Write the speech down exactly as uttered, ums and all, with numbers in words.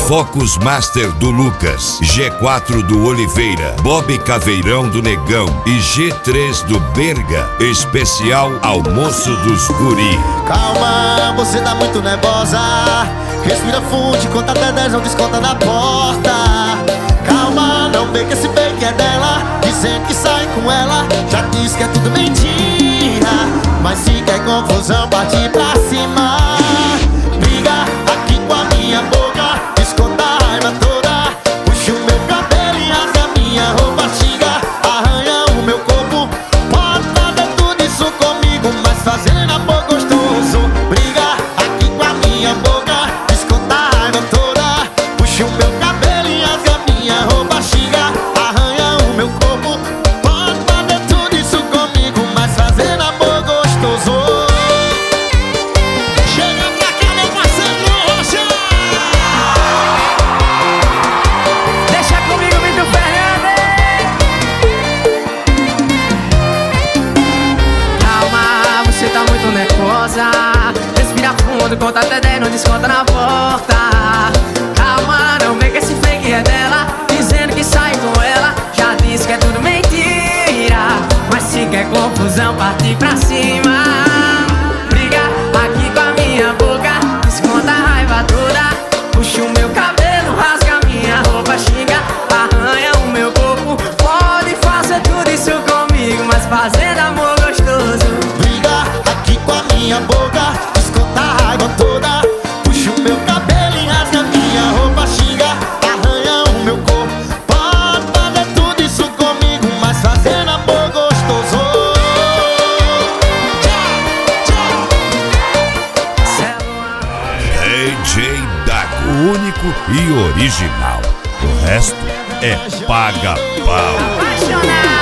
Focus Master do Lucas, G quatro do Oliveira, Bob Caveirão do Negão e G três do Berga. Especial Almoço dos Guri. Calma, você tá muito nervosa. Respira fundo, conta até dez, não desconta na porta. Calma, não vê que esse fake é dela, dizendo que sai com ela, já disse que é tudo mentira. Mas se quer confusão, parte pra cima. Briga aqui com a minha boca, desconta a raiva toda. Puxa o meu cabelo e rasga minha roupa, xinga, arranha o meu corpo. Pode fazer tudo isso comigo, mas fazendo amor gostoso. Briga aqui com a minha boca, desconta a raiva toda. Puxa o meu cabelo e rasga minha roupa, xinga, arranha o meu corpo. Pode fazer tudo isso comigo, mas fazendo amor gostoso. Chega pra cá, meu parceiro Rocha. Deixa comigo, Vitor Fernandes. Calma, você tá muito nervosa. Respira fundo, conta até dez, não desconta na porta. Calma, não vê que esse fake é dela, dizendo que sai com ela, já disse que é tudo mentira. Mas se quer confusão, parte pra cima. Briga aqui com a minha boca, desconta a raiva toda. Puxa o meu cabelo, rasga minha roupa, xinga, arranha o meu corpo. Pode fazer tudo isso comigo, mas fazendo amor gostoso. Briga aqui com a minha boca, desconta a raiva toda. Puxa o meu cabelo e rasga minha roupa, xinga, arranha o meu corpo. Pode fazer tudo isso comigo, mas fazendo amor gostoso. D J Dago, único e original. O resto é paga-pau. Apaixonado.